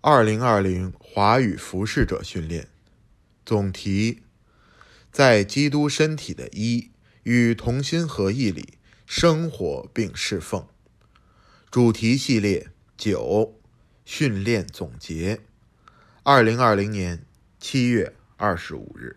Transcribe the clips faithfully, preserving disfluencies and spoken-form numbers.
二零二零华语服侍者训练，总题：在基督身体的一与同心合意里生活并侍奉。主题系列九，训练总结。二零二零年七月二十五日。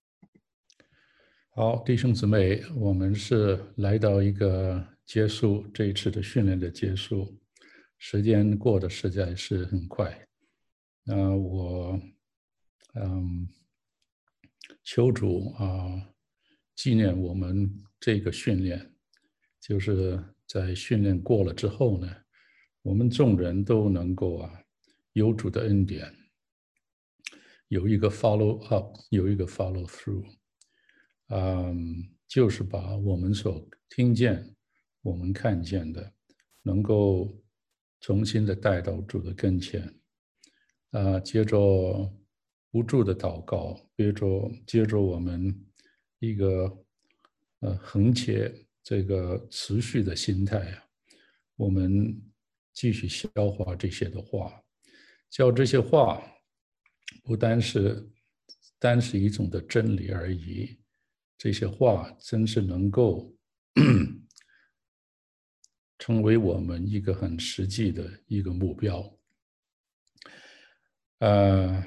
好，弟兄姊妹，我们是来到一个结束这一次的训练的结束，时间过得实在是很快。那、呃、我，嗯，求主啊，纪念我们这个训练，就是在训练过了之后呢，我们众人都能够啊，有主的恩典，有一个 follow up， 有一个 follow through。嗯，就是把我们所听见、我们看见的，能够重新的带到主的跟前，啊，接着不住的祷告，接着接着我们一个呃恒切这个持续的心态啊，我们继续消化这些的话，叫这些话不单是单是一种的真理而已。这些话真是能够成为我们一个很实际的一个目标。呃，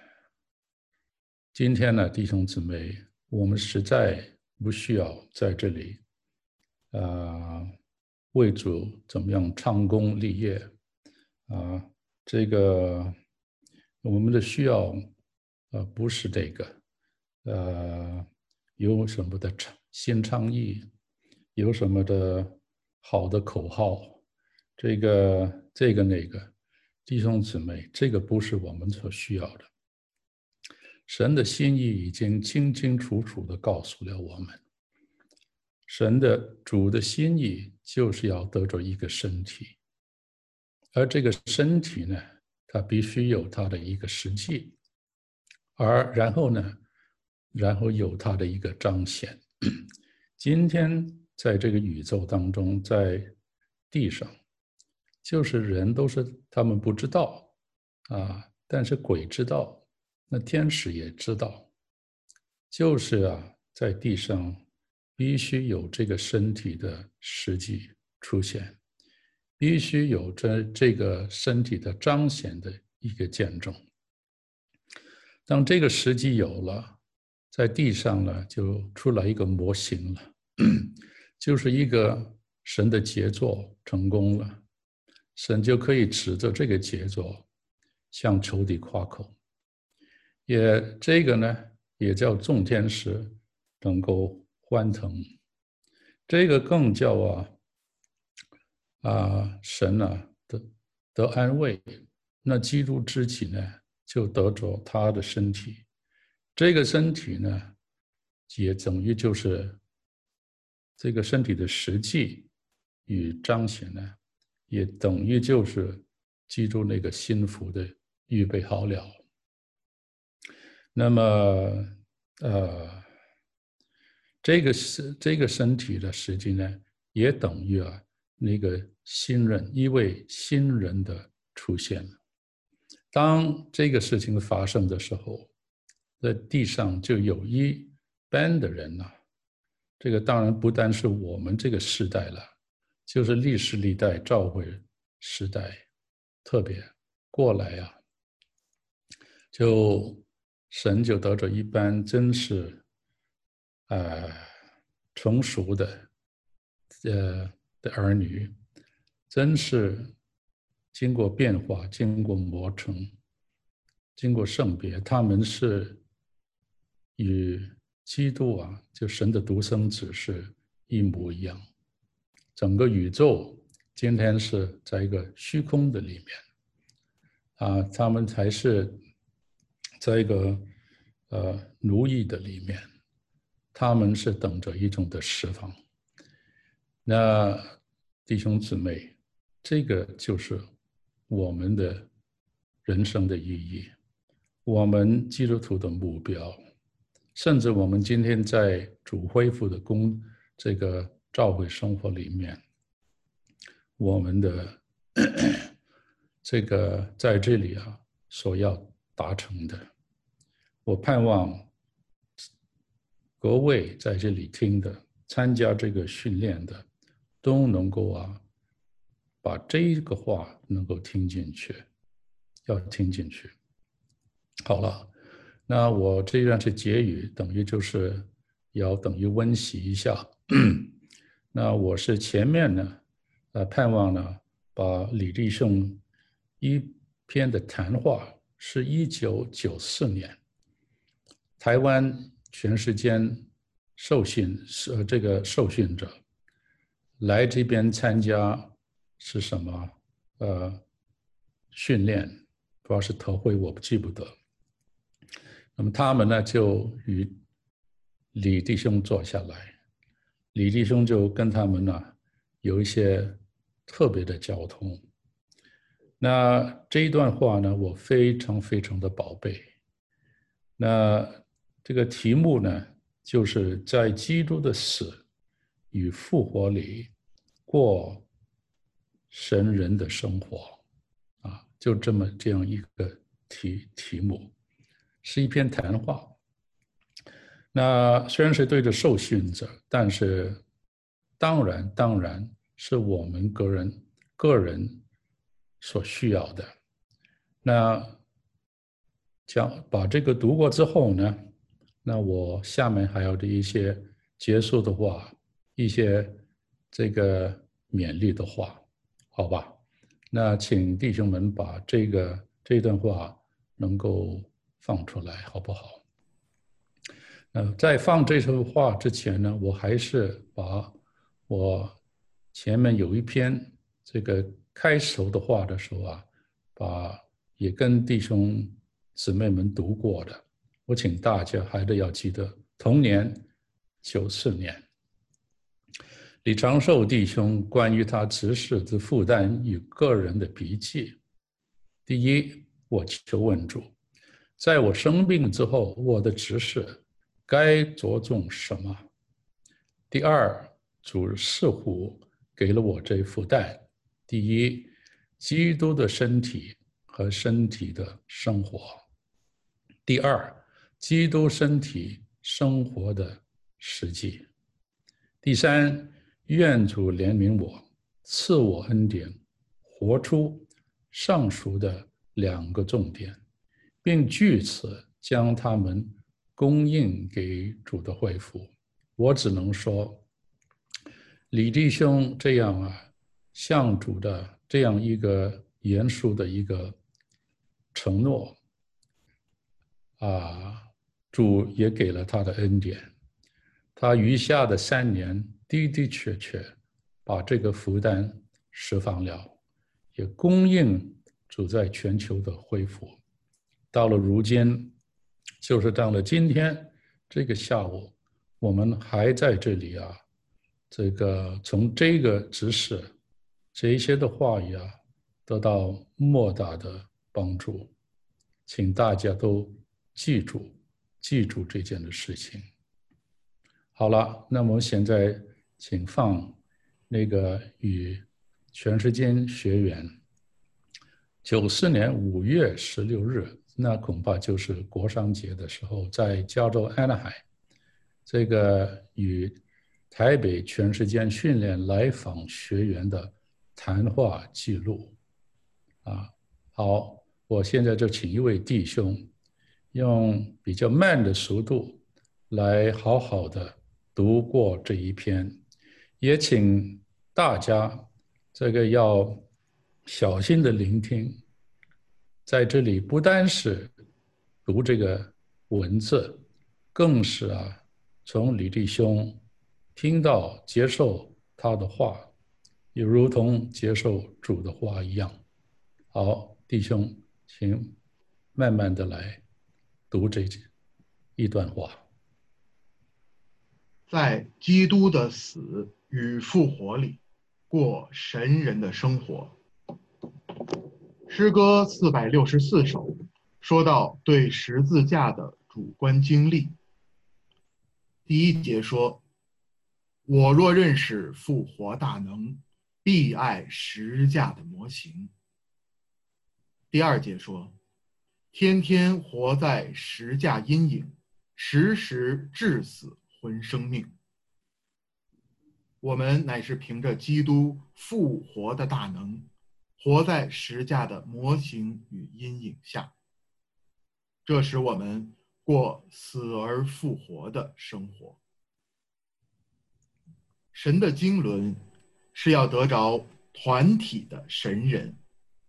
今天呢，弟兄姊妹，我们实在不需要在这里，呃，为主怎么样昌功立业啊、呃？这个我们的需要，呃，不是这个，呃。有什么的新倡议，有什么的好的口号，这个这个那个，弟兄姊妹，这个不是我们所需要的。神的心意已经清清楚楚地告诉了我们，神的主的心意就是要得着一个身体，而这个身体呢，它必须有它的一个实际，而然后呢，然后有它的一个彰显。今天在这个宇宙当中，在地上，就是人都是他们不知道啊，但是鬼知道，那天使也知道，就是啊，在地上必须有这个身体的实际出现，必须有这这个身体的彰显的一个见证。当这个时机有了，在地上呢，就出来一个模型了，就是一个神的杰作成功了，神就可以指着这个杰作向仇敌夸口，也这个呢，也叫众天使能够欢腾，这个更叫啊啊神啊得得安慰，那基督之己呢，就得着他的身体。这个身体呢，也等于就是这个身体的实际与彰显呢，也等于就是基督那个心腹的预备好了。那么，呃，这个是这个身体的实际呢，也等于啊那个新人一位新人的出现了。当这个事情发生的时候，在地上就有一班的人呢、啊，这个当然不单是我们这个时代了，就是历史历代召会时代，特别过来啊，就神就得着一班真是呃成熟的呃的儿女，真是经过变化，经过磨成。经过圣别，他们是与基督啊，就神的独生子是一模一样。整个宇宙今天是在一个虚空的里面啊，他们才是在一个呃奴役的里面，他们是等着一种的释放。那弟兄姊妹，这个就是我们的人生的意义。我们基督徒的目标，甚至我们今天在主恢复的公这个教会生活里面，我们的这个在这里啊， 所要达成的。我盼望各位在这里听的、参加这个训练的，都能够啊，把这个话能够听进去，要听进去。好了，那我这一段是结语，等于就是要等于温习一下。那我是前面呢，呃，盼望呢，把李弟兄一篇的谈话，是一九九四年，台湾全世界受训，呃，这个受训者来这边参加是什么？呃，训练，主要是特会，我不记不得。那么他们呢，就与李弟兄坐下来，李弟兄就跟他们呢有一些特别的交通。那这一段话呢，我非常非常的宝贝。那这个题目呢，就是在基督的死与复活里过神人的生活啊，就这么这样一个题题目，是一篇谈话。那虽然是对着受训者，但是当然当然是我们个人个人所需要的。那讲把这个读过之后呢，那我下面还有的一些结束的话，一些这个勉励的话，好吧？那请弟兄们把这个这段话能够放出来，好不好？呃，在放这首话之前呢，我还是把我前面有一篇这个开头的话的时候啊，把也跟弟兄姊妹们读过的，我请大家还得要记得，同年九四年，李长寿弟兄关于他执事之负担与个人的笔记。第一，我求问主，在我生病之后，我的执事该着重什么？第二，主似乎给了我这负担。第一，基督的身体和身体的生活。第二，基督身体生活的实际。第三，愿主怜悯我，赐我恩典，活出上述的两个重点，并据此将它们供应给主的恢复。我只能说，李弟兄这样啊，向主的这样一个严肃的一个承诺啊，主也给了他的恩典。他余下的三年的的确确把这个负担释放了，也供应主在全球的恢复。到了如今，就是到了今天这个下午，我们还在这里啊，这个从这个指示这一些的话语啊，得到莫大的帮助，请大家都记住记住这件的事情。好了，那么现在请放那个与全世界学员九四年五月十六日，那恐怕就是国殇节的时候，在加州安娜海，这个与台北全世界训练来访学员的谈话记录。啊，好，我现在就请一位弟兄用比较慢的速度来好好的读过这一篇，也请大家这个要小心的聆听，在这里不单是读这个文字，更是啊从李弟兄听到接受他的话，也如同接受主的话一样。好，弟兄，请慢慢的来读这一段话。 在基督的死与复活里过神人的生活。诗歌四百六十四首说到对十字架的主观经历。第一节说：我若认识复活大能，必爱十架的模型。第二节说： 天天活在十架阴影，时时致死浑生命。我们乃是凭着基督复活的大能，活在十架的模型与阴影下，这使我们过死而复活的生活。神的经纶是要得着团体的神人，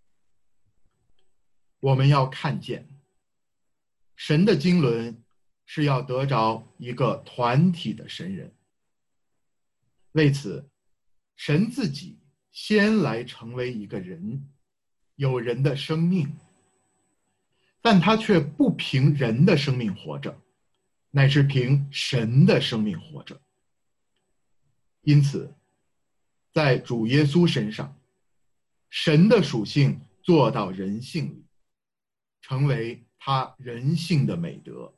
我们要看见神的经纶是要得着一个团体的神人。为此，神自己先来成为一个人，有人的生命，但他却不凭人的生命活着，乃是凭神的生命活着。因此，在主耶稣身上，神的属性做到人性里，成为他人性的美德。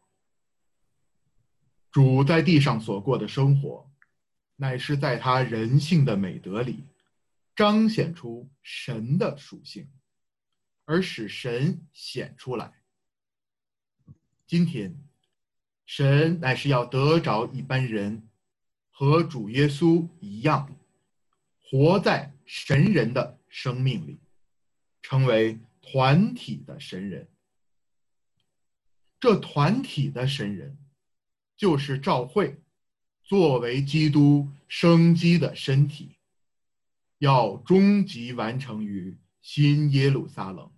主在地上所过的生活，乃是在他人性的美德里彰显出神的属性，而使神显出来。今天，神乃是要得着一般人和主耶稣一样，活在神人的生命里，成为团体的神人。这团体的神人就是召会，作为基督生机的身体，要终极完成于新耶路撒冷。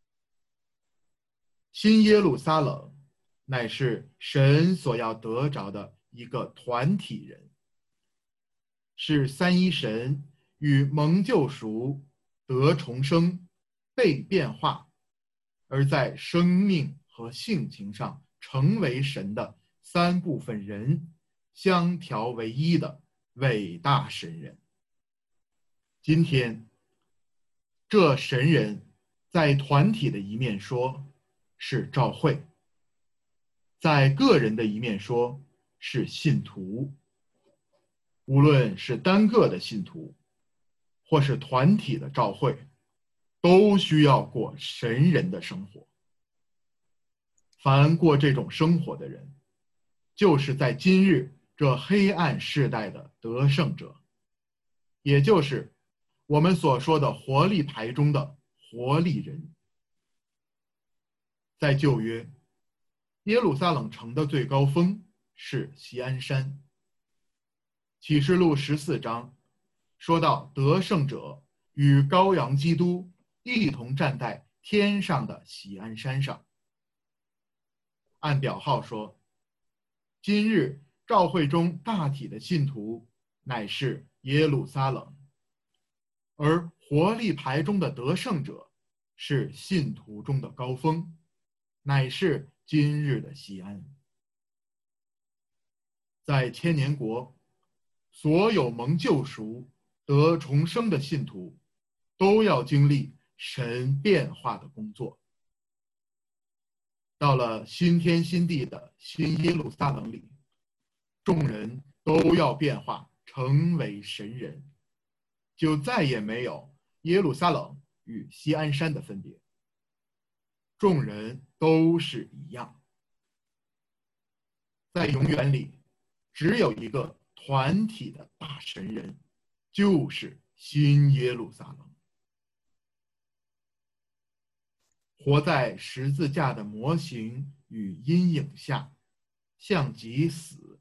新耶路撒冷乃是神所要得着的一个团体人，是三一神与蒙救赎、得重生、被变化，而在生命和性情上成为神的三部分人相调为一的伟大神人。今天，这神人在团体的一面说是召会，在个人的一面说是信徒。无论是单个的信徒，或是团体的召会，都需要过神人的生活。凡过这种生活的人，就是在今日这黑暗世代的得胜者，也就是我们所说的活力牌中的活力人。在旧约，耶路撒冷城的最高峰是锡安山。启示录十四章说到得胜者与羔羊基督一同站在天上的锡安山上。按表号说，今日召会中大体的信徒乃是耶路撒冷，而活力牌中的得胜者是信徒中的高峰，乃是今日的锡安。在千年国，所有蒙救赎、得重生的信徒都要经历神变化的工作。到了新天新地的新耶路撒冷里，众人都要变化成为神人，就再也没有耶路撒冷与锡安山的分别，众人都是一样。在永远里，只有一个团体的大神人，就是新耶路撒冷。活在十字架的模型与阴影下，像极死。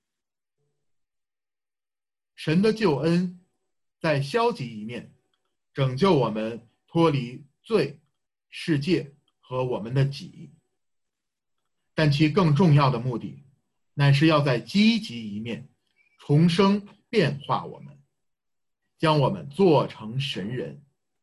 神的救恩在消极一面，拯救我们脱离罪、世界和我们的己，但其更重要的目的，乃是要在积极一面重生变化我们，将我们做成神人。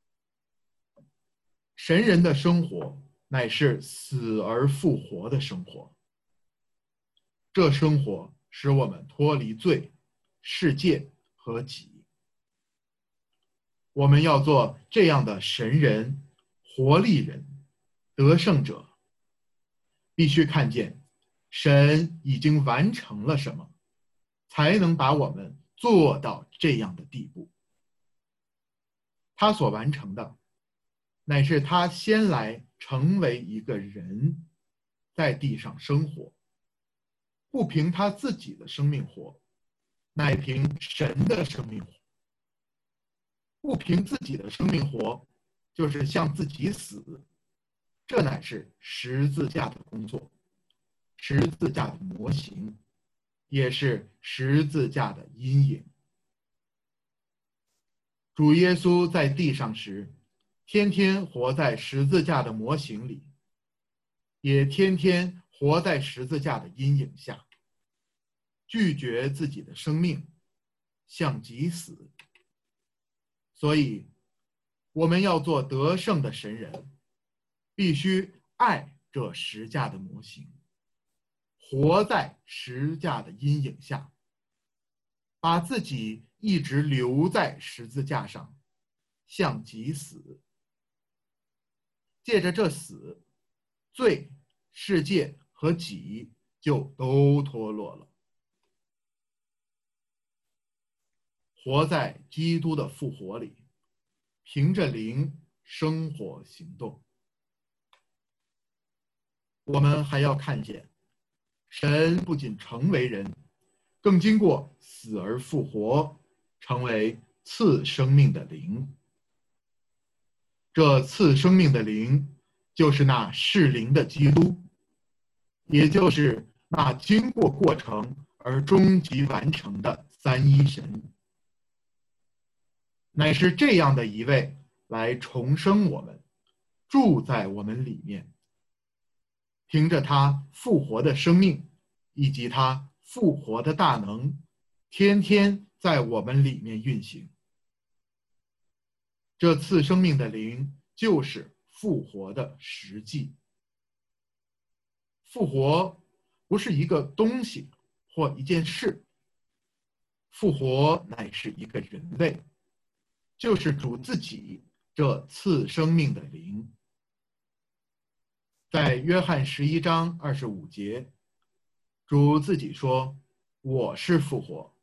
神人的生活乃是死而复活的生活，这生活使我们脱离罪、世界和己。我们要做这样的神人、活力人、得胜者，必须看见神已经完成了什么，才能把我们做到这样的地步。他所完成的乃是他先来成为一个人，在地上生活，不凭他自己的生命活，乃凭神的生命活。不凭自己的生命活，就是向自己死，这乃是十字架的工作，十字架的模型，也是十字架的阴影。主耶稣在地上时，天天活在十字架的模型里，也天天活在十字架的阴影下，拒绝自己的生命，向己死。所以，我们要做得胜的神人，必须爱这十架的模型，活在十架的阴影下，把自己一直留在十字架上，向己死。借着这死，罪、世界和己就都脱落了。活在基督的复活里，凭着灵生活行动。我们还要看见，神不仅成为人，更经过死而复活，成为赐生命的灵。这赐生命的灵，就是那是灵的基督，也就是那经过过程而终极完成的三一神。乃是这样的一位来重生我们，住在我们里面，凭着他复活的生命以及他复活的大能，天天在我们里面运行。这次生命的灵就是复活的实际。复活不是一个东西或一件事，复活乃是一个人类，就是主自己这赐生命的灵。在约翰十一章二十五节，主自己说：“我是复活。”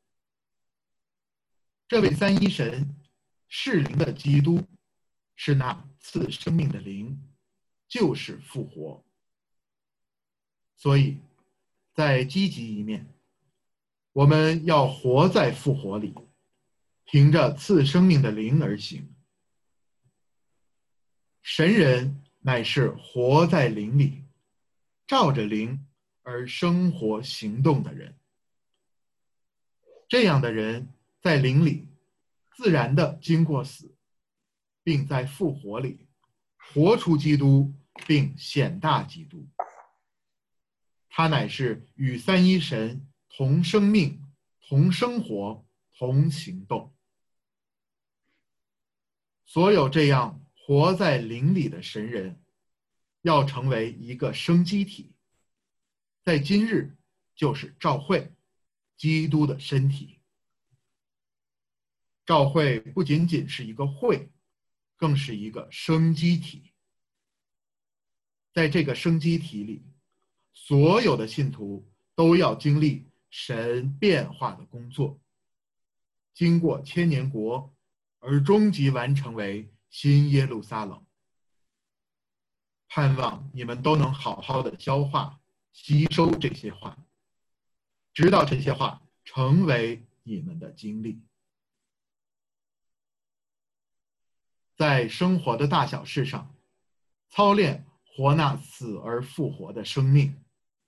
这位三一神是灵的基督，是那赐生命的灵，就是复活。所以，在积极一面，我们要活在复活里，凭着赐生命的灵而行。神人乃是活在灵里，照着灵而生活行动的人。这样的人在灵里自然地经过死，并在复活里活出基督，并显大基督。他乃是与三一神同生命、同生活、同行动。所有这样活在灵里的神人，要成为一个生机体，在今日就是教会，基督的身体。教会不仅仅是一个会，更是一个生机体。在这个生机体里，所有的信徒都要经历神变化的工作，经过千年国，而终极完成为新耶路撒冷。盼望你们都能好好的消化、吸收这些话，直到这些话成为你们的经历。在生活的大小事上，操练活那死而复活的生命。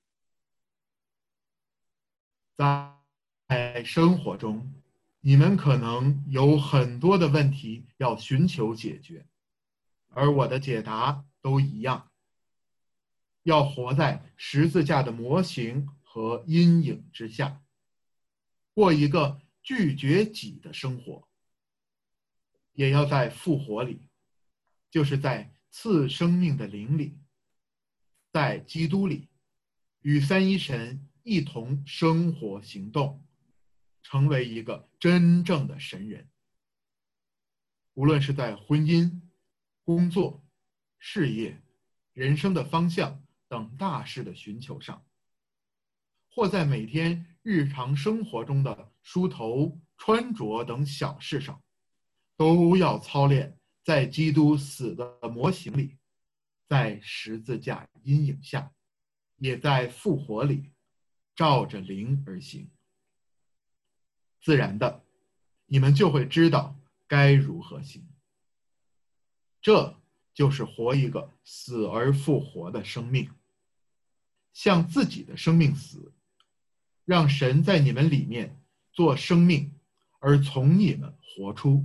在生活中，你们可能有很多的问题要寻求解决，而我的解答都一样，要活在十字架的模型和阴影之下，过一个拒绝己的生活，也要在复活里，就是在赐生命的灵里，在基督里，与三一神一同生活行动，成为一个真正的神人。无论是在婚姻、工作、事业、人生的方向等大事的寻求上，或在每天日常生活中的梳头、穿着等小事上，都要操练在基督死的模型里， 在十字架阴影下，也在复活里，照着灵而行。自然的，你们就会知道该如何行。这就是活一个死而复活的生命，向自己的生命死，让神在你们里面做生命，而从你们活出。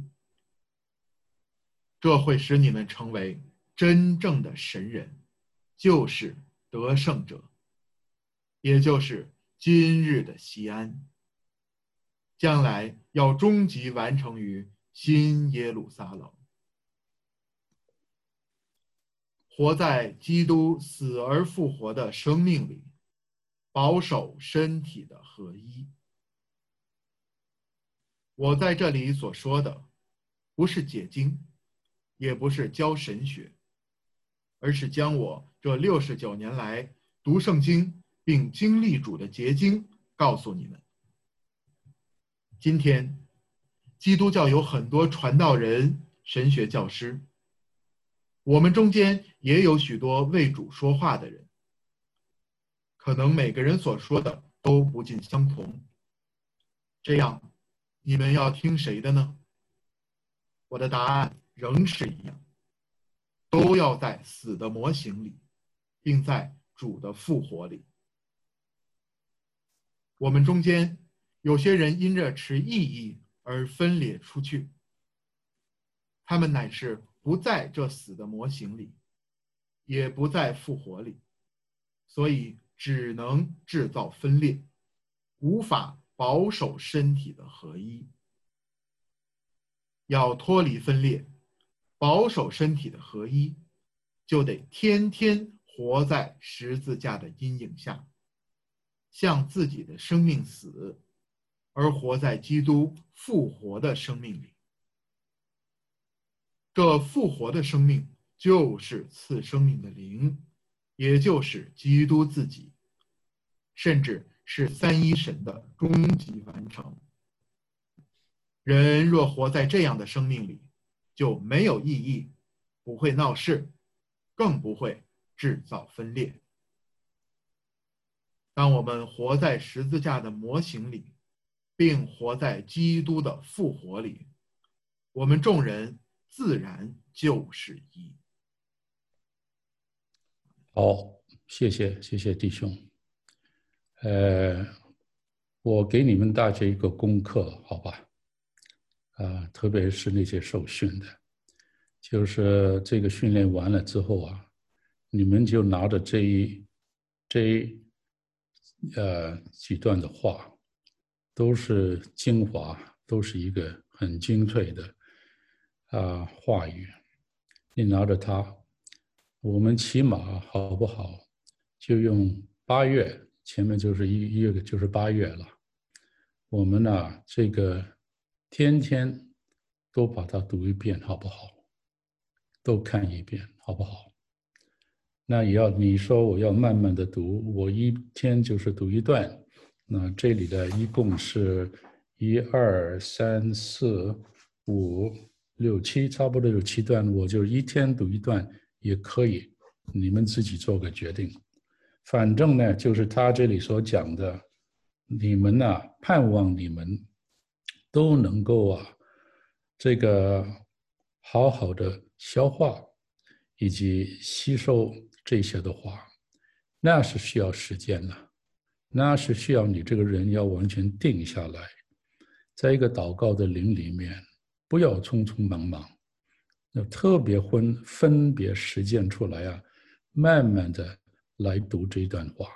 这会使你们成为真正的神人，就是得胜者，也就是今日的锡安，将来要终极完成于新耶路撒冷。活在基督死而复活的生命里，保守身体的合一。我在这里所说的，不是解经，也不是教神学，而是将我这六十九年来读圣经并经历主的结晶告诉你们。今天，基督教有很多传道人、神学教师，我们中间也有许多为主说话的人，可能每个人所说的都不尽相同。这样，你们要听谁的呢？我的答案仍是一样，都要在死的模型里，并在主的复活里。我们中间有些人因着持异议而分裂出去，他们乃是不在这死的模型里，也不在复活里，所以只能制造分裂，无法保守身体的合一。要脱离分裂，保守身体的合一，就得天天活在十字架的阴影下，向自己的生命死，而活在基督复活的生命里。这复活的生命就是赐生命的灵，也就是基督自己，甚至是三一神的终极完成。人若活在这样的生命里，就没有异议，不会闹事，更不会制造分裂。当我们活在十字架的模型里，并活在基督的复活里，我们众人自然就是一。 好，谢谢，谢谢弟兄。呃，我给你们大家一个功课，好吧？啊，特别是那些受训的，就是这个训练完了之后啊，你们就拿着这一这一呃几段的话，都是精华，都是一个很精粹的啊话语，你拿着它，我们起码好不好，就用八月，前面就是一一个就是八月了，我们呢这个。天天都把它读一遍，好不好？都看一遍，好不好？那也要你说我要慢慢的读，我一天就是读一段。那这里的一共是一二三四五六七，差不多有七段，我就一天读一段也可以，你们自己做个决定。反正呢，就是他这里所讲的，你们呢、啊，盼望你们。都能够啊，这个好好的消化以及吸收这些的话，那是需要时间的，那是需要你这个人要完全定下来，在一个祷告的灵里面，不要匆匆忙忙，要特别分分别实践出来啊，慢慢的来读这段话。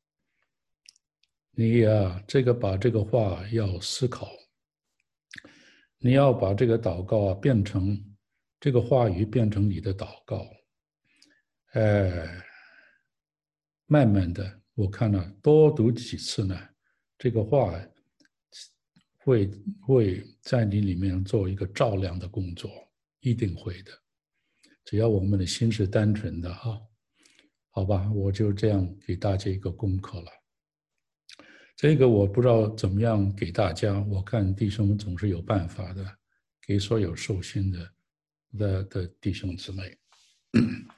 你啊，这个把这个话要思考。你要把这个祷告啊变成这个话语变成你的祷告，呃，慢慢的，我看了、啊、多读几次呢，这个话会会在你里面做一个照亮的工作，一定会的。只要我们的心是单纯的哈，好吧，我就这样给大家一个功课了。这个我不知道怎么样给大家，我看弟兄们总是有办法的，给所有受训的的的弟兄姊妹。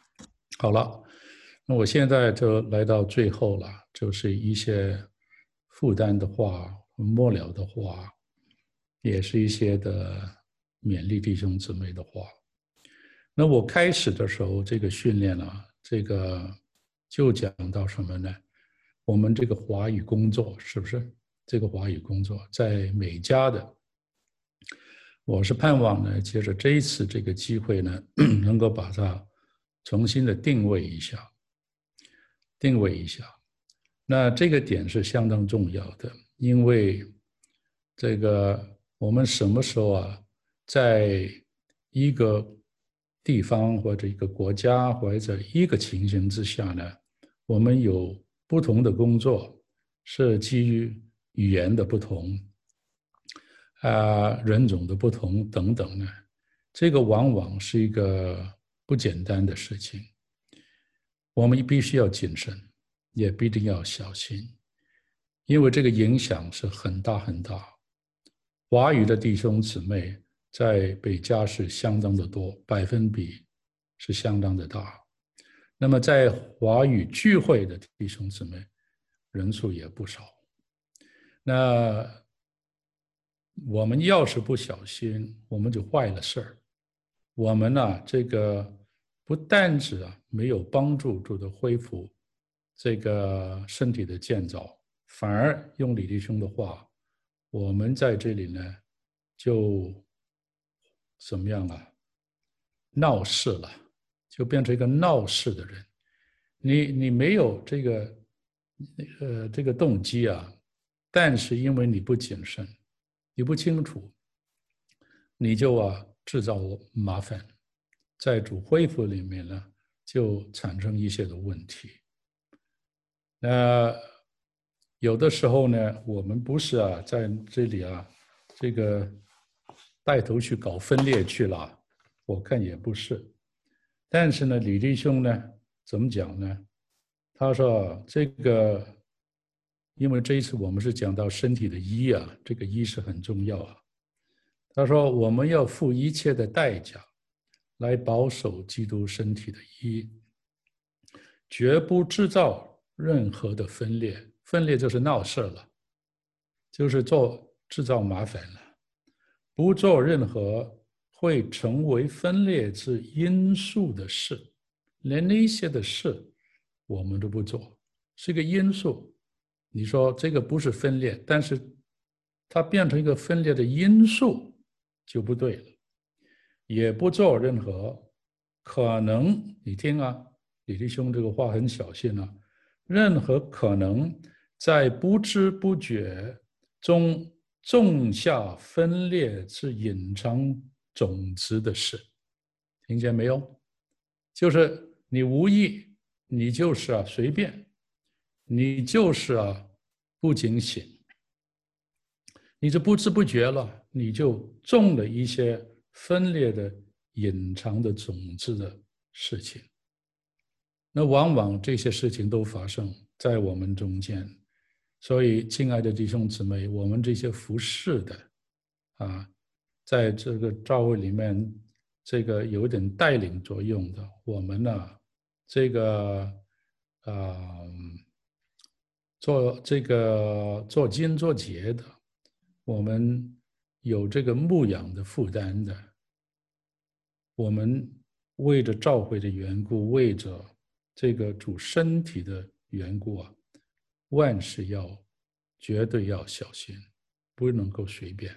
好了，那我现在就来到最后了，就是一些负担的话、末了的话，也是一些的勉励弟兄姊妹的话。那我开始的时候，这个训练啊，这个就讲到什么呢？我们这个华语工作是不是？这个华语工作在美加的，我是盼望呢，借着这一次这个机会呢，能够把它重新的定位一下，定位一下。那这个点是相当重要的，因为这个我们什么时候啊，在一个地方或者一个国家或者一个情形之下呢，我们有不同的工作，是基于语言的不同，啊、呃，人种的不同等等呢，这个往往是一个不简单的事情，我们必须要谨慎，也必定要小心，因为这个影响是很大很大。华语的弟兄姊妹在北加是相当的多，百分比是相当的大。那么在华语聚会的弟兄姊妹人数也不少。那我们要是不小心，我们就坏了事儿。我们呢、啊，这个不但止啊没有帮助住的恢复这个身体的建造，反而用李弟兄的话，我们在这里呢就怎么样啊？闹事了，就变成一个闹事的人。你你没有这个呃这个动机啊，但是因为你不谨慎，你不清楚，你就啊制造麻烦，在主恢复里面呢，就产生一些的问题。那有的时候呢，我们不是啊在这里啊这个带头去搞分裂去了，我看也不是。但是呢，李弟兄呢怎么讲呢？他说这个，因为这一次我们是讲到身体的医啊，这个医是很重要啊。他说我们要付一切的代价来保守基督身体的医，绝不制造任何的分裂。分裂就是闹事了，就是做制造麻烦了，不做任何会成为分裂之因素的事，连那些的事我们都不做，是个因素。你说这个不是分裂，但是它变成一个分裂的因素就不对了。也不做任何可能，你听啊，李弟兄这个话很小心啊，任何可能在不知不觉中种下分裂是隐藏种子的事，听见没有？就是你无意，你就是啊随便，你就是啊不警醒，你就不知不觉了，你就种了一些分裂的隐藏的种子的事情。那往往这些事情都发生在我们中间，所以亲爱的弟兄姊妹，我们这些服侍的啊，在这个教会里面，这个有点带领作用的，我们呢，这个啊、呃，做这个做经做节的，我们有这个牧养的负担的，我们为着教会的缘故，为着这个主身体的缘故啊，万事要绝对要小心，不能够随便。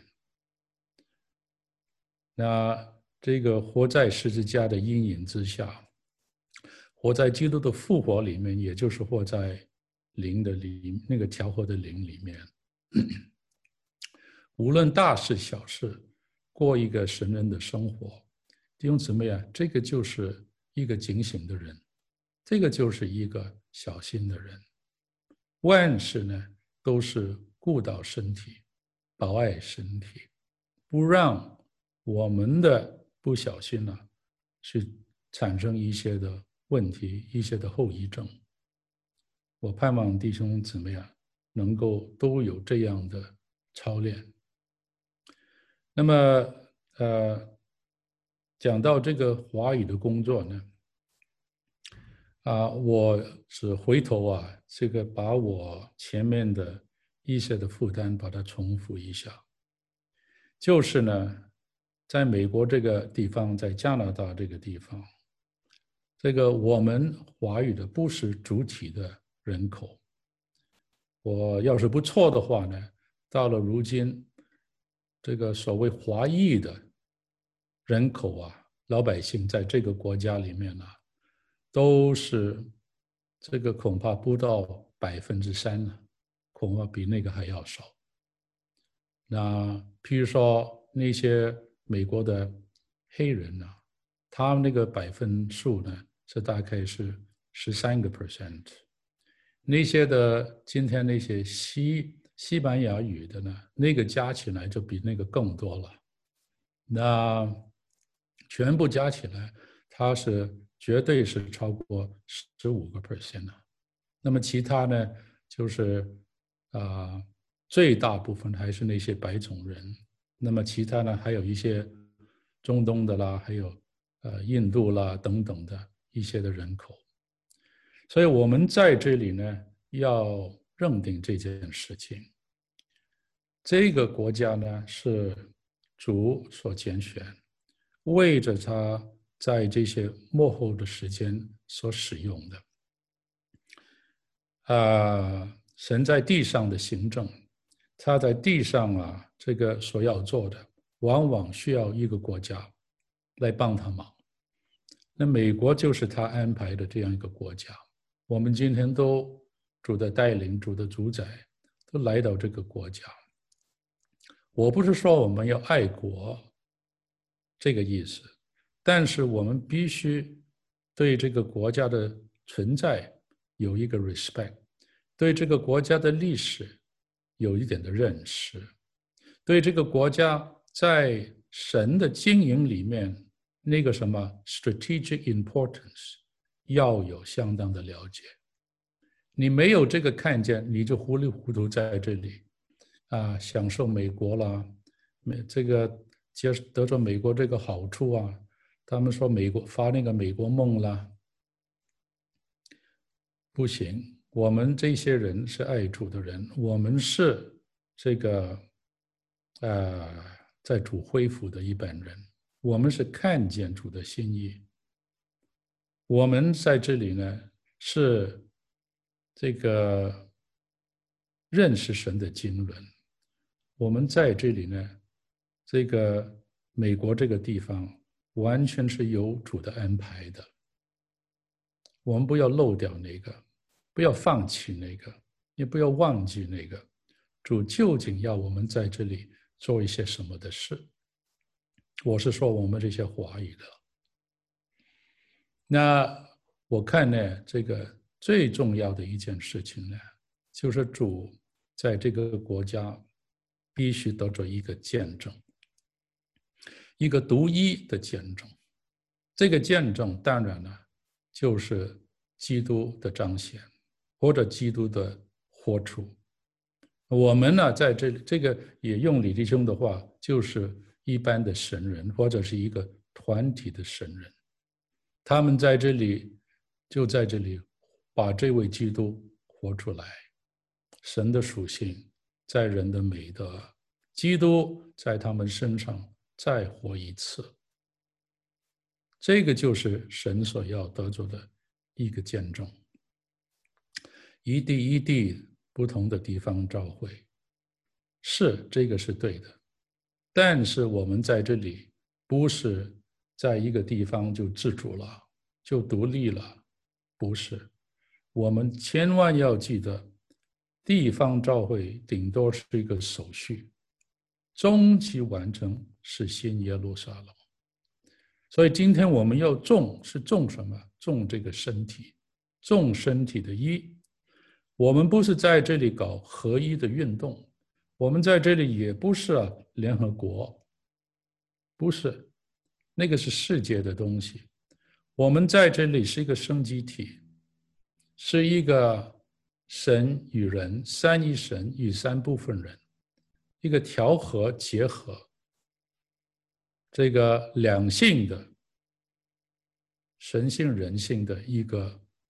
那这个活在十字架的阴影之下，活在基督的复活里面，也就是活在灵的里那个调和的灵里面。无论大事小事，过一个神人的生活，弟兄姊妹啊，这个就是一个警醒的人，这个就是一个小心的人。万事呢，都是顾到身体，保爱身体，不让我们的不小心呢、啊，去产生一些的问题，一些的后遗症。我盼望弟兄姊妹啊，能够都有这样的操练。那么，呃，讲到这个华语的工作呢， 啊，我只回头啊，这个把我前面的一些的负担把它重复一下，就是呢，在美国这个地方，在加拿大这个地方，这个我们华语的不是主体的人口。我要是不错的话呢，到了如今，这个所谓华裔的人口啊，老百姓在这个国家里面呢、啊，都是这个恐怕不到百分之三呢，恐怕比那个还要少。那譬如说那些美国的黑人呢、啊，他们那个百分数呢，是大概是十三个 percent。那些的今天那些西西班牙语的呢，那个加起来就比那个更多了。那全部加起来，它是绝对是超过十五个 percent 的。那么其他呢，就是啊、呃，最大部分还是那些白种人。那么其他呢，还有一些中东的啦，还有呃印度啦等等的一些的人口。所以我们在这里呢，要认定这件事情。这个国家呢，是主所拣选，为着他在这些末后的时间所使用的。啊、呃，神在地上的行政，他在地上啊，这个所要做的，往往需要一个国家来帮他忙。那美国就是他安排的这样一个国家。我们今天都主的带领、主的主宰，都来到这个国家。我不是说我们要爱国这个意思，但是我们必须对这个国家的存在有一个 respect， 对这个国家的历史有一点的认识，对这个国家在神的经营里面那个什么 strategic importance 要有相当的了解。你没有这个看见，你就糊里糊涂在这里啊，享受美国啦，这个接得着美国这个好处啊。他们说美国发那个美国梦啦，不行。我们这些人是爱主的人，我们是这个呃在主恢复的一般人，我们是看见主的心意。我们在这里呢是这个认识神的经纶。我们在这里呢，这个美国这个地方完全是有主的安排的。我们不要漏掉那个，不要放弃那个，也不要忘记那个。主究竟要我们在这里做一些什么的事？我是说我们这些华裔的。那我看呢，这个最重要的一件事情呢，就是主在这个国家必须得着一个见证，一个独一的见证。这个见证当然呢，就是基督的彰显，或者基督的活出。我们呢，在这里，这个也用李弟兄的话，就是一般的神人，或者是一个团体的神人。他们在这里，就在这里把这位基督活出来，神的属性在人的美德，基督在他们身上再活一次。这个就是神所要得着的一个见证。一地一地不同的地方召会，是这个是对的，但是我们在这里不是在一个地方就自主了，就独立了，不是。我们千万要记得，地方召会顶多是一个手续，终极完成是新耶路撒冷。所以今天我们要种是种什么？种这个身体，种身体的一。我们不是在这里搞合一的运动，我们在这里也不是啊联合国，不是，那个是世界的东西。我们在这里是一个生机体，是一个神与人，三一神与三部分人，一个调和结合，这个两性的神性人性的一个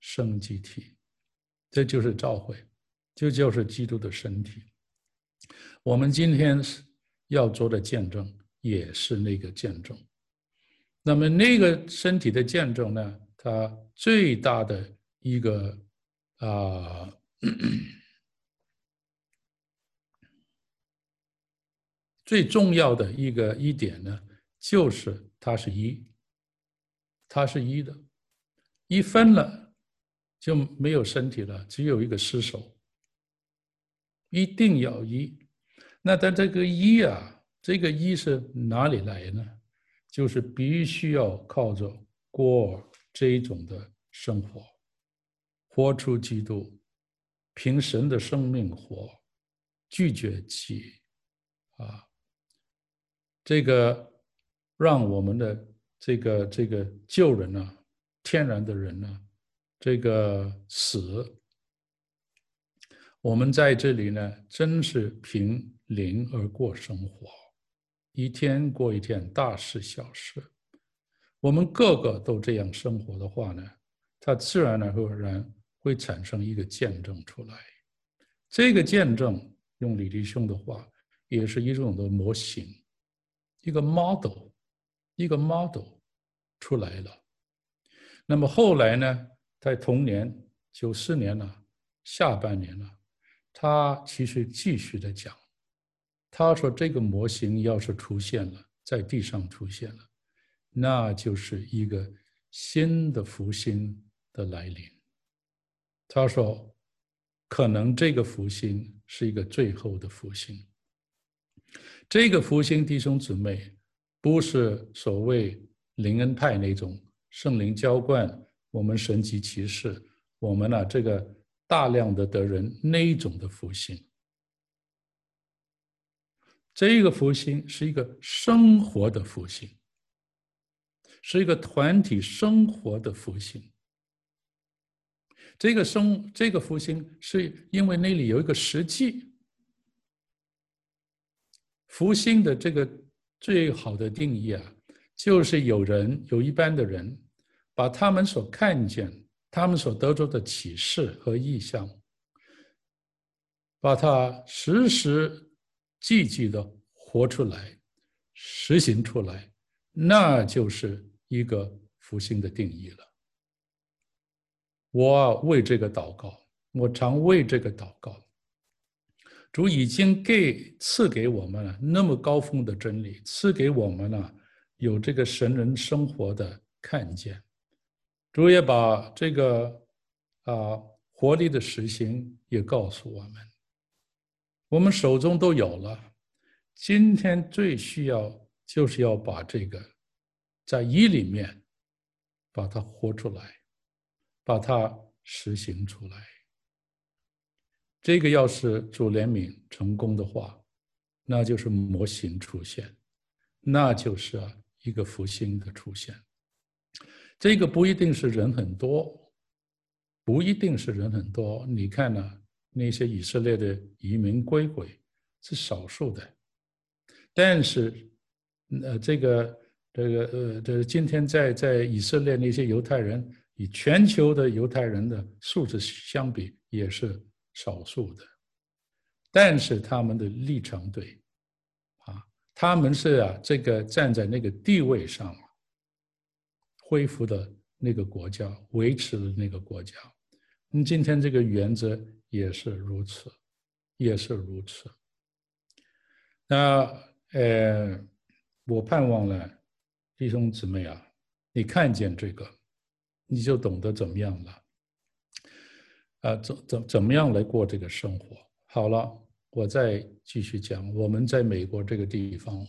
生机体，这就是教会，这就是基督的身体。我们今天要做的见证也是那个见证。那么那个身体的见证呢，它最大的一个啊、呃，最重要的一个一点呢，就是它是一，它是一的，一分了就没有身体了，只有一个尸首。一定要一，那但这个一啊，这个一是哪里来呢？就是必须要靠着过这一种的生活，活出基督，凭神的生命活，拒绝己啊，这个让我们的这个这个旧人啊，天然的人啊，这个死，我们在这里呢，真是凭灵而过生活，一天过一天，大事小事。我们个个都这样生活的话呢，它自然而然会产生一个见证出来。这个见证，用李弟兄的话，也是一种的模型，一个 model， 一个 model 出来了。那么后来呢，在同年九四年了，下半年了，他其实继续的讲，他说这个模型要是出现了，在地上出现了，那就是一个新的复兴的来临。他说，可能这个复兴是一个最后的复兴。这个复兴，弟兄姊妹，不是所谓灵恩派那种圣灵浇灌，我们神迹奇事，我们呢、啊、这个大量的得人那一种的复兴。这个复兴是一个生活的复兴，是一个团体生活的复兴。这个生这个复兴是因为那里有一个实际。复兴的这个最好的定义啊，就是有人有一般的人，把他们所看见、他们所得着的启示和意象，把它实实际际的活出来、实行出来，那就是一个复兴的定义了。我为这个祷告，我常为这个祷告。主已经给赐给我们了那么高峰的真理，赐给我们了有这个神人生活的看见。主也把这个啊活力的实行也告诉我们，我们手中都有了。今天最需要就是要把这个在一里面把它活出来，把它实行出来。这个要是主怜悯成功的话，那就是模型出现，那就是啊一个复兴的出现。这个不一定是人很多，不一定是人很多。你看呢、啊，那些以色列的移民归回是少数的，但是呃，这个这个呃，这今天在在以色列那些犹太人，与全球的犹太人的素质相比，也是少数的，但是他们的立场对，啊，他们是啊，这个站在那个地位上，恢复的那个国家，维持了那个国家。嗯，今天这个原则也是如此，也是如此。那呃，我盼望了弟兄姊妹啊，你看见这个，你就懂得怎么样了。啊，怎怎怎么样来过这个生活？好了，我再继续讲。我们在美国这个地方，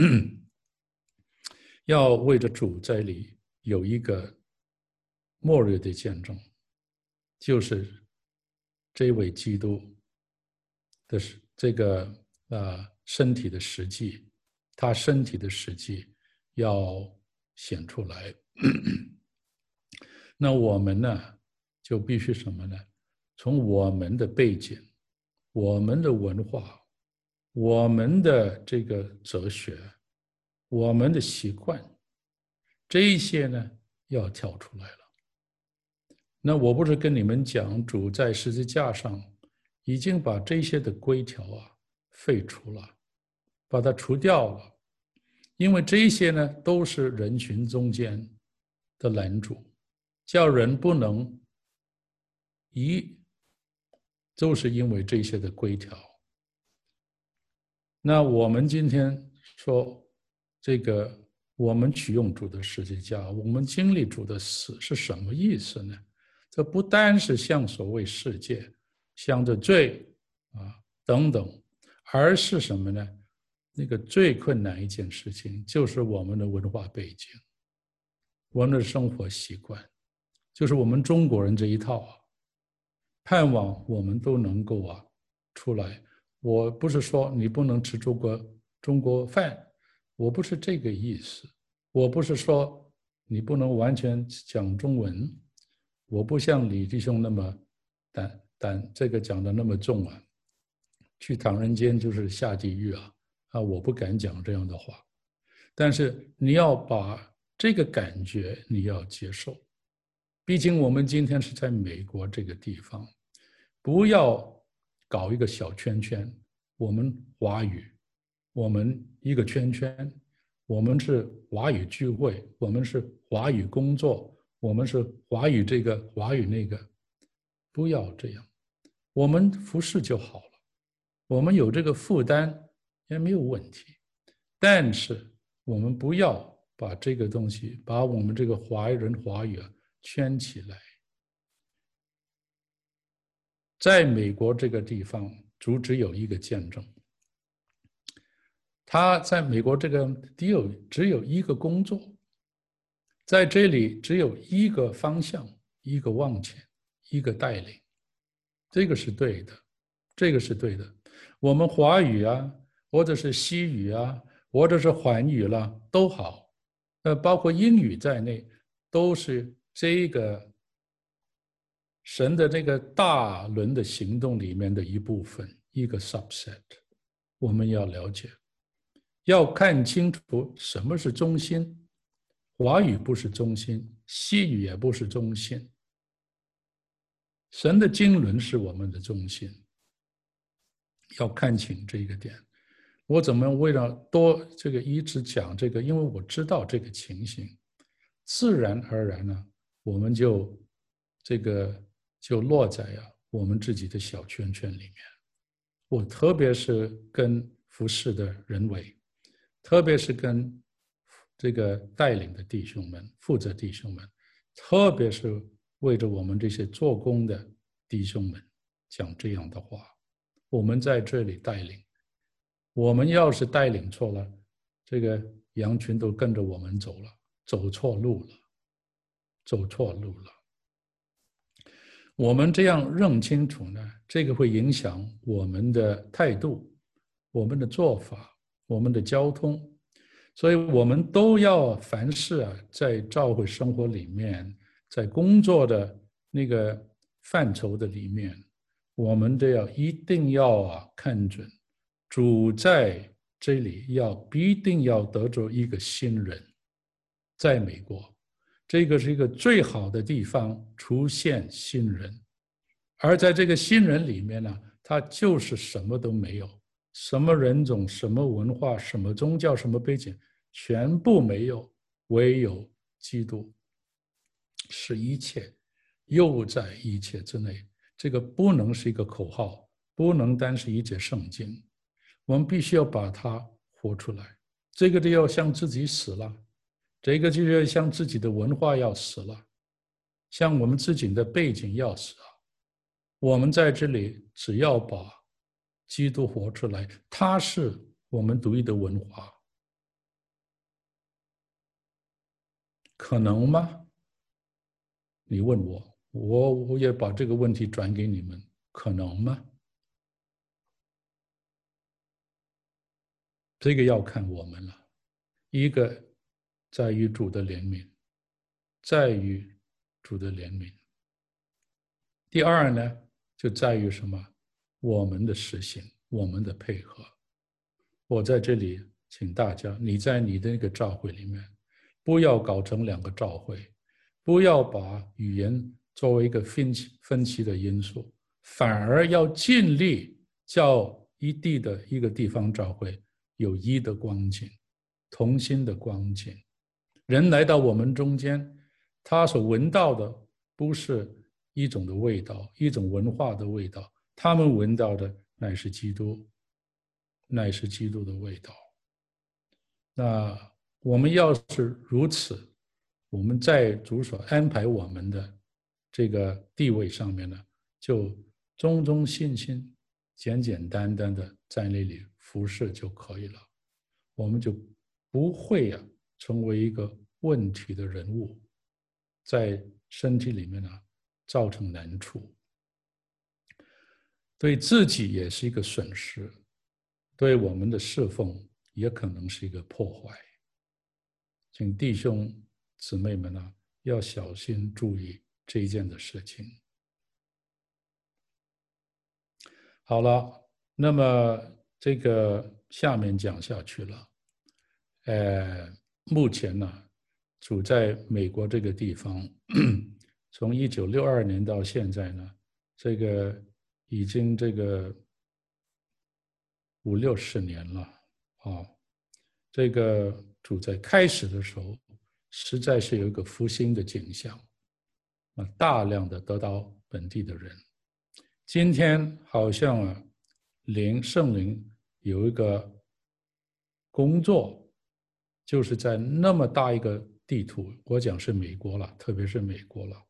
要为着主在里有一个末日的见证，就是这位基督的这个啊、呃、身体的实际，他身体的实际要显出来。那我们呢，就必须什么呢？从我们的背景、我们的文化、我们的这个哲学、我们的习惯，这一些呢要跳出来了。 那我不是跟你们讲，主在十字架上已经把这些的规条啊废除了，把它除掉了，因为这些呢都是人群中间的拦阻，叫人不能移，就是因为这些的规条。那我们今天说这个，我们取用主的十字架，我们经历主的死是什么意思呢？这不单是向所谓世界、向着罪啊等等，而是什么呢？那个最困难一件事情，就是我们的文化背景，我们的生活习惯，就是我们中国人这一套啊，盼望我们都能够啊出来。我不是说你不能吃中国中国饭，我不是这个意思。我不是说你不能完全讲中文，我不像李弟兄那么胆胆这个讲的那么重啊，去唐人间就是下地狱啊啊！我不敢讲这样的话，但是你要把这个感觉你要接受。毕竟我们今天是在美国这个地方，不要搞一个小圈圈，我们华语，我们一个圈圈，我们是华语聚会，我们是华语工作，我们是华语这个华语那个，不要这样，我们服侍就好了，我们有这个负担也没有问题，但是我们不要把这个东西，把我们这个华人华语啊圈起来。在美国这个地方，主只有一个见证。他在美国这个只有只有一个工作，在这里只有一个方向，一个往前，一个带领，这个是对的，这个是对的。我们华语啊，或者是西语啊，或者是环语啦，都好，呃，包括英语在内，都是这个神的这个大轮的行动里面的一部分，一个 subset， 我们要了解，要看清楚什么是中心。华语不是中心，西语也不是中心，神的经纶是我们的中心，要看清这个点。我怎么为了多这个一直讲这个，因为我知道这个情形，自然而然呢，我们就这个就落在啊我们自己的小圈圈里面。我特别是跟服侍的人为，特别是跟这个带领的弟兄们、负责弟兄们，特别是为着我们这些做工的弟兄们讲这样的话。我们在这里带领，我们要是带领错了，这个羊群都跟着我们走了，走错路了，走错路了。我们这样认清楚呢，这个会影响我们的态度、我们的做法、我们的交通。所以我们都要凡事啊，在教会生活里面，在工作的那个范畴的里面，我们都要一定要啊看准，主在这里要必定要得着一个新人，在美国，这个是一个最好的地方出现新人，而在这个新人里面呢，他就是什么都没有，什么人种、什么文化、什么宗教、什么背景，全部没有，唯有基督是一切，又在一切之内。这个不能是一个口号，不能单是一节圣经，我们必须要把它活出来。这个就要向自己死了，这个就要向自己的文化要死了，向我们自己的背景要死啊。我们在这里只要把基督活出来，它是我们独一的文化，可能吗？你问我，我我也把这个问题转给你们，可能吗？这个要看我们了。一个在于主的怜悯，在于主的怜悯。第二呢，就在于什么？我们的实行，我们的配合。我在这里请大家，你在你的那个教会里面，不要搞成两个教会，不要把语言作为一个分歧分歧的因素，反而要尽力叫一地的一个地方教会有一的光景，同心的光景。人来到我们中间，他所闻到的不是一种的味道，一种文化的味道，他们闻到的乃是基督，乃是基督的味道。那我们要是如此，我们在主所安排我们的这个地位上面呢，就忠忠信信、简简单单的在那里服侍就可以了，我们就不会啊成为一个问题的人物，在身体里面呢造成难处，对自己也是一个损失，对我们的侍奉也可能是一个破坏。请弟兄姊妹们呢，要小心注意这一件的事情。好了，那么这个下面讲下去了。呃，目前呢，处在美国这个地方，从一九六二年到现在呢，这个已经这个五六十年了啊。这个主在开始的时候，实在是有一个复兴的景象，啊，大量的得到本地的人。今天好像啊，灵圣灵有一个工作，就是在那么大一个地图，我讲是美国了，特别是美国了，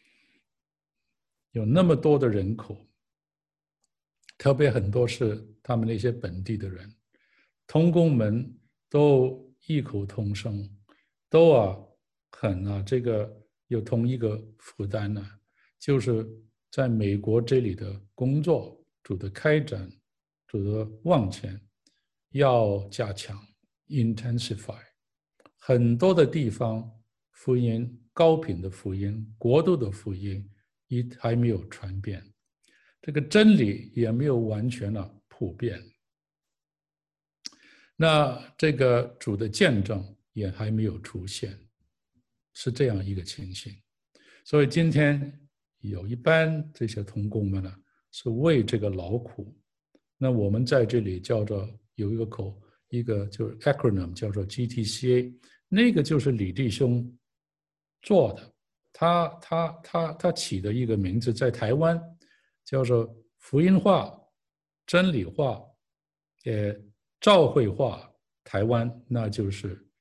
有那么多的人口，特别很多是他们那些本地的人，同工们都异口同声，都啊很啊这个有同一个负担呢，就是在美国这里的工作主的开展，主的往前要加强 intensify， 很多的地方福音高品的福音国度的福音一还没有传遍，这个真理也没有完全的普遍，那这个主的见证也还没有出现，是这样一个情形。所以今天有一班这些同工们呢，是为这个劳苦。那我们在这里叫做有一个口一个就是 acronym 叫做 G T C A， 那个就是李弟兄做的，他他他他起的一个名字，在台湾叫做福音化、真理化、呃教会化台湾，那就是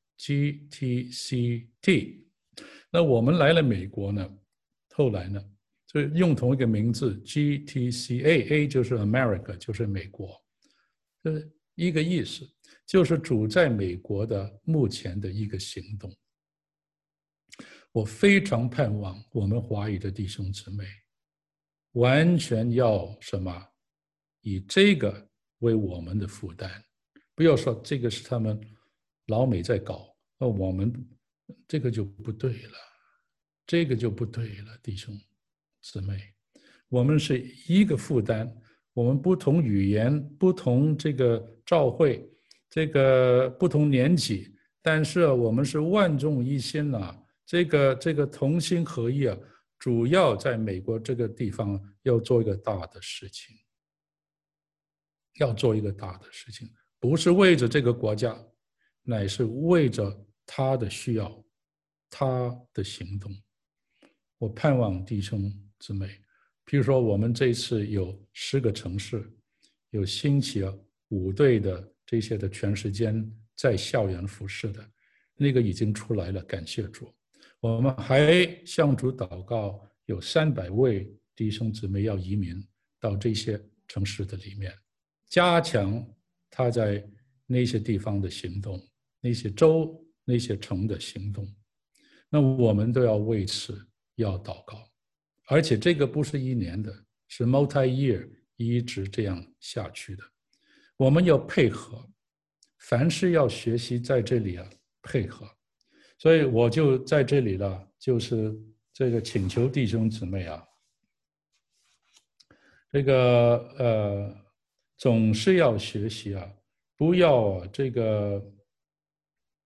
G T C T。 那我们来了美国呢，后来呢就用同一个名字 G T C A，A 就是 America， 就是美国，就是一个意思，就是主在美国的目前的一个行动。我非常盼望我们华语的弟兄姊妹完全要什么，以这个为我们的负担，不要说这个是他们老美在搞，那我们这个就不对了，这个就不对了，弟兄姊妹，我们是一个负担，我们不同语言、不同这个教会、这个不同年纪，但是我们是万众一心啊，这个这个同心合意啊，主要在美国这个地方要做一个大的事情，要做一个大的事情，不是为着这个国家，乃是为着他的需要，他的行动。我盼望弟兄姊妹，譬如说我们这次有十个城市，有兴起了五队的这些的全时间在校园服侍的，那个已经出来了，感谢主。我们还向主祷告，有三百位弟兄姊妹要移民到这些城市的里面，加强他在那些地方的行动，那些州、那些城的行动。那我们都要为此要祷告，而且这个不是一年的，是 multi-year 一直这样下去的。我们要配合，凡事要学习在这里啊配合。所以我就在这里了，就是这个请求弟兄姊妹啊，这个呃总是要学习啊，不要这个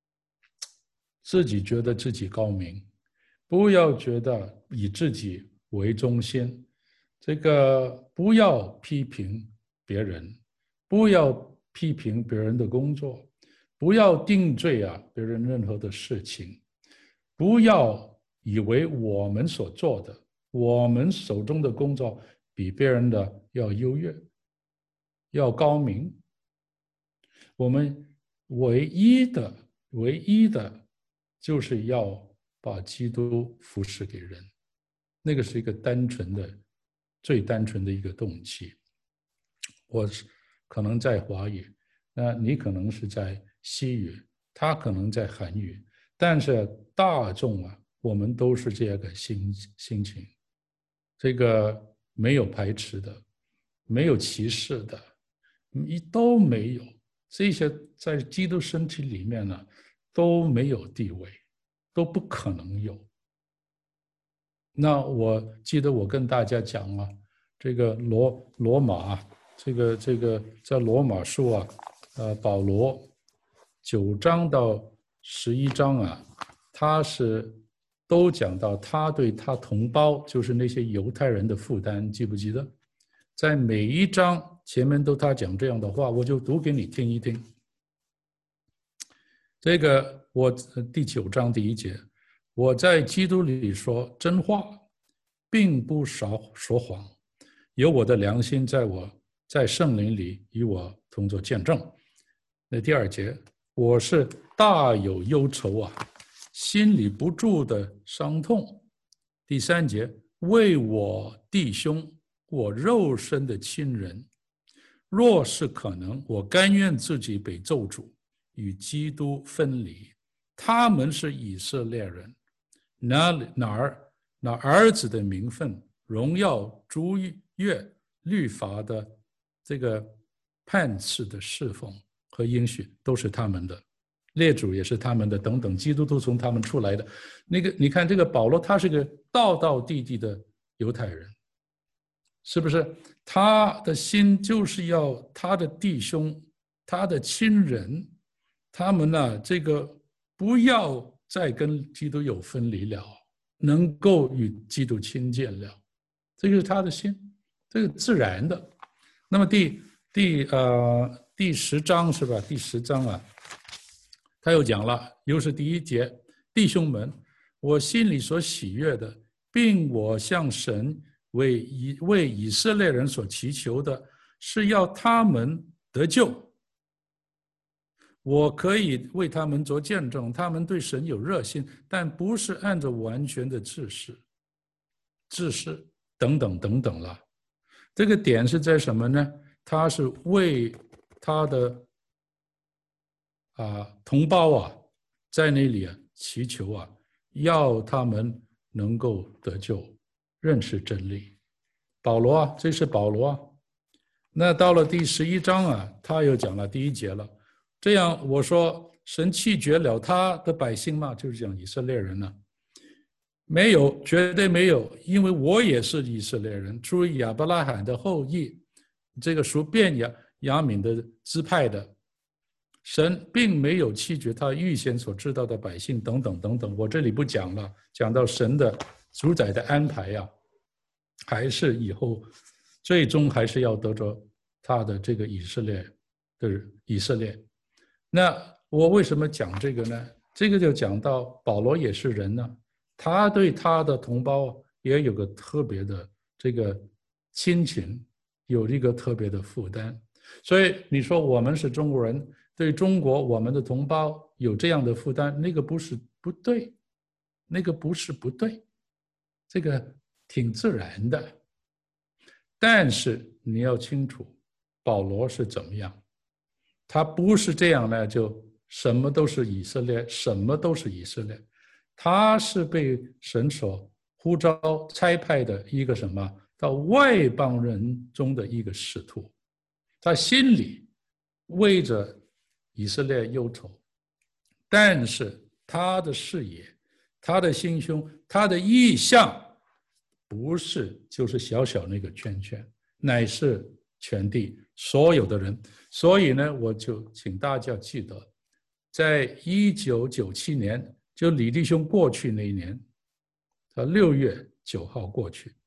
自己觉得自己高明，不要觉得以自己为中心，这个不要批评别人，不要批评别人的工作，不要定罪啊别人任何的事情，不要以为我们所做的，我们手中的工作比别人的要优越，要高明。我们唯一的唯一的就是要把基督服侍给人，那个是一个单纯的最单纯的一个动机。我可能在华语，那你可能是在西语，他可能在韩语，但是大众啊，我们都是这个心心情，这个没有排斥的，没有歧视的，你都没有，这些在基督身体里面呢都没有地位，都不可能有。那我记得我跟大家讲啊，这个罗罗马，这个这个在罗马书啊，呃，保罗九章到十一章啊，他是都讲到他对他同胞，就是那些犹太人的负担，记不记得？在每一章前面都他讲这样的话，我就读给你听一听。这个我第九章第一节，我在基督里说真话，并不少说谎，有我的良心在我在圣灵里与我同作见证。那第二节，我是大有忧愁啊，心里不住的伤痛。第三节，为我弟兄，我肉身的亲人，若是可能，我甘愿自己被咒诅，与基督分离。他们是以色列人，哪哪儿那儿子的名分、荣耀、诸约、律法的这个判次的侍奉和应许都是他们的，列祖也是他们的，等等，基督都从他们出来的。那个你看这个保罗，他是个道道地地的犹太人，是不是？他的心就是要他的弟兄、他的亲人，他们呢，这个不要再跟基督有分离了，能够与基督亲近了，这个是他的心，这个自然的。那么第第呃第十章是吧？第十章啊，他又讲了，又是第一节，弟兄们，我心里所喜悦的，并我向神为以为以色列人所祈求的，是要他们得救。我可以为他们做见证，他们对神有热心，但不是按照完全的知识、知识等等等等了。这个点是在什么呢？他是为他的啊同胞啊，在那里啊祈求啊，要他们能够得救，认识真理。保罗啊，这是保罗啊。那到了第十一章啊，他又讲了第一节了。这样我说，神弃绝了他的百姓吗？就是讲以色列人呢、啊？没有，绝对没有，因为我也是以色列人，出于亚伯拉罕的后裔，这个属便雅雅悯的支派的。神并没有弃绝他预先所知道的百姓，等等等等，我这里不讲了。讲到神的主宰的安排呀、啊，还是以后最终还是要得着他的这个以色列的以色列。那我为什么讲这个呢？这个就讲到保罗也是人呢，他对他的同胞也有个特别的这个亲情，有一个特别的负担。所以你说我们是中国人，对中国我们的同胞有这样的负担，那个不是不对，那个不是不对，这个挺自然的。但是你要清楚，保罗是怎么样。他不是这样呢，就什么都是以色列，什么都是以色列。他是被神所呼召差派的一个什么，到外邦人中的一个使徒。他心里为着以色列忧愁，但是他的视野、他的心胸、他的意向，不是就是小小那个圈圈，乃是全地所有的人。所以呢，我就请大家记得，在一九九七年，就李弟兄过去那一年，他六月九号过去，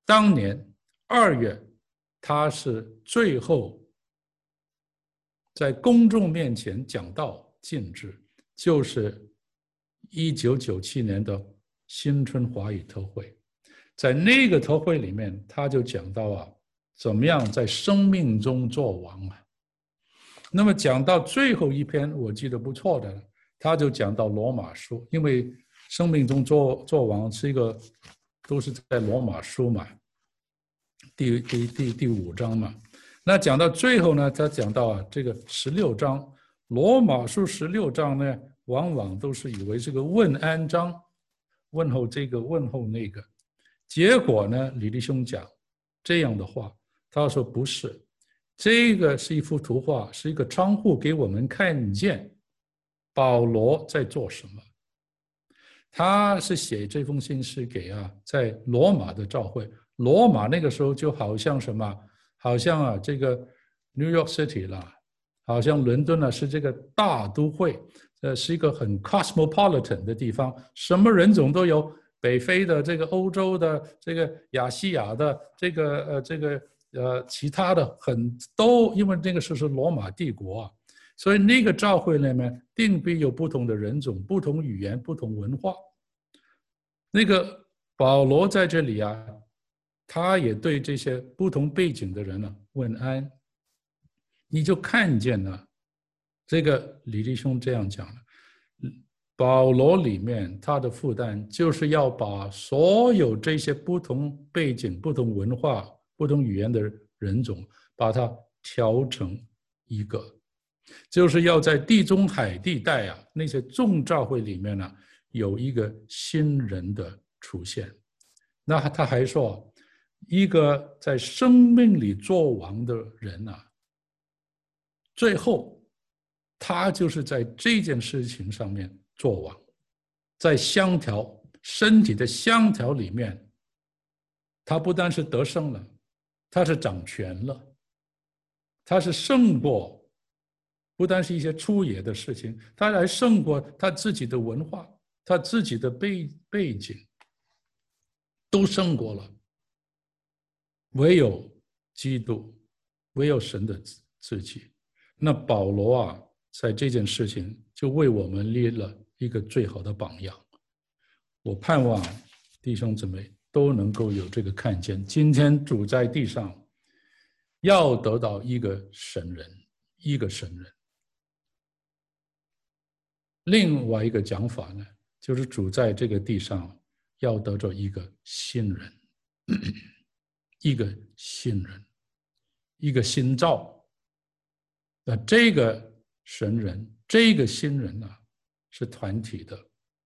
当年二月，他是最后在公众面前讲道尽致，就是一九九七年的新春华语特会。在那个特会里面，他就讲到啊，怎么样在生命中做王啊。那么讲到最后一篇，我记得不错的，他就讲到罗马书，因为生命中做做王是一个都是在罗马书嘛，第第第第五章嘛。那讲到最后呢，他讲到啊，这个十六章，罗马书十六章呢，往往都是以为是个问安章，问候这个问候那个。结果呢，李弟兄讲这样的话，他说不是，这个是一幅图画，是一个窗户给我们看见保罗在做什么。他是写这封信是给啊，在罗马的教会。罗马那个时候就好像什么，好像啊这个 New York City 啦，好像伦敦啊是这个大都会，呃是一个很 cosmopolitan 的地方，什么人种都有，北非的、这个欧洲的、这个亚细亚的、这个呃这个呃其他的很都，因为那个时候是罗马帝国啊，所以那个教会里面定必有不同的人种、不同语言、不同文化。那个保罗在这里啊，他也对这些不同背景的人呢、啊、问安。你就看见了，这个李弟兄这样讲了，保罗里面他的负担就是要把所有这些不同背景、不同文化、不同语言的人种，把它调成一个，就是要在地中海地带啊，那些众教会里面呢、啊，有一个新人的出现。那他还说，一个在生命里做王的人啊，最后他就是在这件事情上面做王，在相调身体的相调里面，他不但是得胜了，他是掌权了，他是胜过不单是一些粗野的事情，他还胜过他自己的文化，他自己的背背景都胜过了。唯有基督，唯有神的自己。那保罗啊，在这件事情就为我们立了一个最好的榜样。我盼望弟兄姊妹都能够有这个看见。今天主在地上要得到一个神人，一个神人。另外一个讲法呢，就是主在这个地上要得着一个新人，一个新人，一个新造。那这个神人，这个新人啊，是团体的，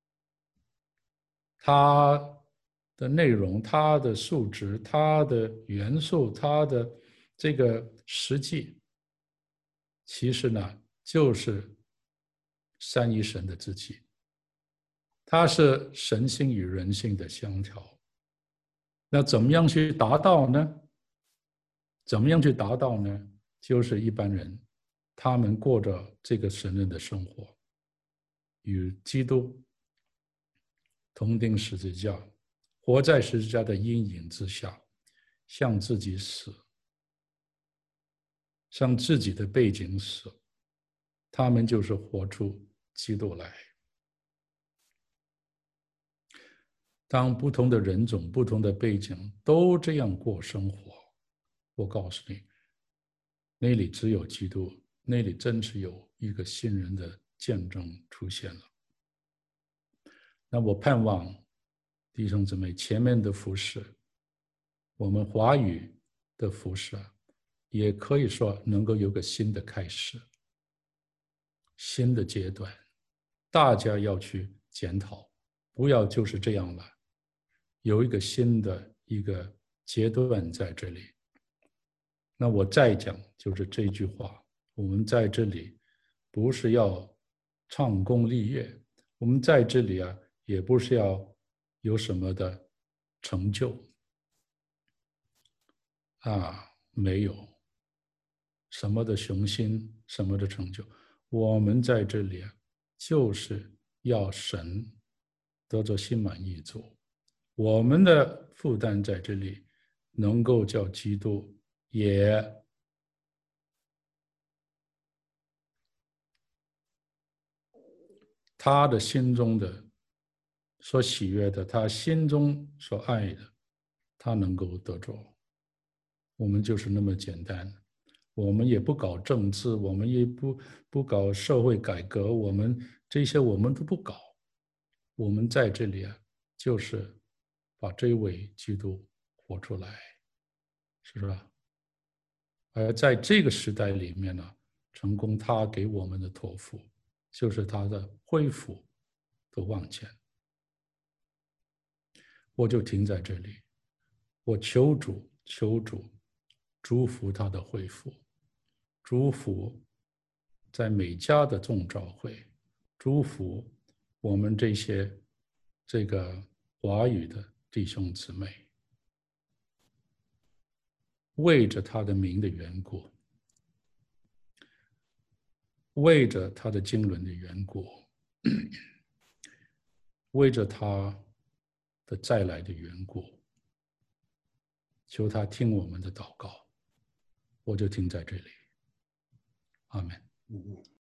他的内容、他的素质、他的元素、他的这个实际，其实呢，就是三一神的自己，它是神性与人性的相调。那怎么样去达到呢？怎么样去达到呢？就是一般人，他们过着这个神人的生活，与基督同钉十字架，活在十字架的阴影之下，向自己死，向自己的背景死，他们就是活出基督来。当不同的人种、不同的背景都这样过生活，我告诉你，那里只有基督，那里真是有一个新人的见证出现了。那我盼望弟兄姊妹，前面的服事，我们华语的服事啊，也可以说能够有个新的开始，新的阶段，大家要去检讨，不要就是这样了，有一个新的一个阶段在这里。那我再讲就是这句话，我们在这里不是要唱功立业，我们在这里啊，也不是要有什么的成就啊，没有什么的雄心，什么的成就。我们在这里啊，就是要神得着心满意足。我们的负担在这里能够叫基督也他的心中的所喜悦的，他心中所爱的，他能够得着。我们就是那么简单，我们也不搞政治，我们也不不搞社会改革，我们这些我们都不搞。我们在这里啊，就是把这位基督活出来，是吧？而在这个时代里面呢，成功他给我们的托付，就是他的恢复的往前。我就停在这里，我求主，求主祝福他的恢复，祝福在每家的众召会，祝福我们这些这个华语的弟兄姊妹，为着他的名的缘故，为着他的经纶的缘故，为着他的再来的缘故，求他听我们的祷告。我就停在这里，阿们。